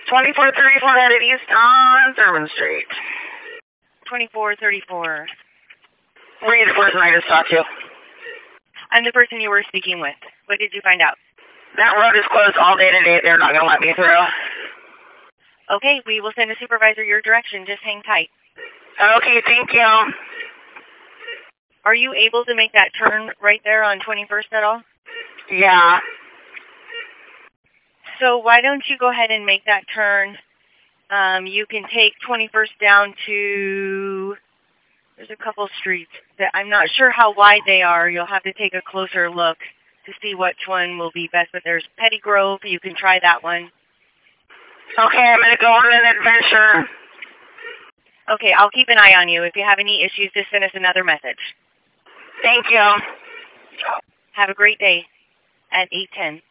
2434 headed east on Thurman Street. 2434. Were you the person I just talked to? I'm the person you were speaking with. What did you find out? That road is closed all day today. They're not going to let me through. Okay, we will send a supervisor your direction. Just hang tight. Okay, thank you. Are you able to make that turn right there on 21st at all? Yeah. So why don't you go ahead and make that turn? You can take 21st down to, there's a couple streets that I'm not sure how wide they are. You'll have to take a closer look to see which one will be best. But there's Petty Grove. You can try that one. Okay, I'm going to go on an adventure. Okay, I'll keep an eye on you. If you have any issues, just send us another message. Thank you. Have a great day at 8:10.